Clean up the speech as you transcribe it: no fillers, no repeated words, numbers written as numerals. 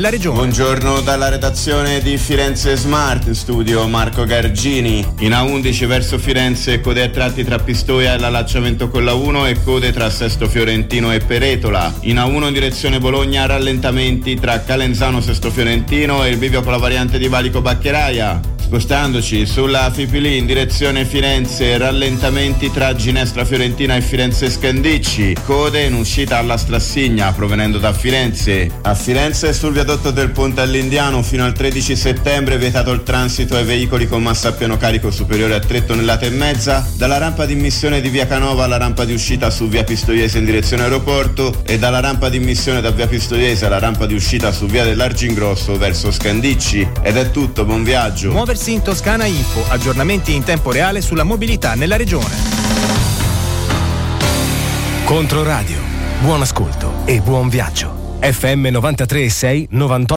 nella regione. Buongiorno dalla redazione di Firenze Smart, studio Marco Gargini. In A11 verso Firenze, code a tratti tra Pistoia e l'allacciamento con la 1 e code tra Sesto Fiorentino e Peretola. In A1 in direzione Bologna, rallentamenti tra Calenzano Sesto Fiorentino e il bivio con la variante di Valico Baccheraia. Spostandoci sulla Fipili in direzione Firenze, rallentamenti tra Ginestra Fiorentina e Firenze Scandicci, code in uscita alla Strassigna provenendo da Firenze. A Firenze sul viadotto del Ponte all'Indiano fino al 13 settembre vietato il transito ai veicoli con massa a pieno carico superiore a 3 tonnellate e mezza, dalla rampa di immissione di via Canova alla rampa di uscita su via Pistoiese in direzione aeroporto e dalla rampa di immissione da via Pistoiese alla rampa di uscita su via dell'Argingrosso verso Scandicci. Ed è tutto, buon viaggio. Muoversi in Toscana Info, aggiornamenti in tempo reale sulla mobilità nella regione. Controradio, buon ascolto e buon viaggio. FM 93.6 98.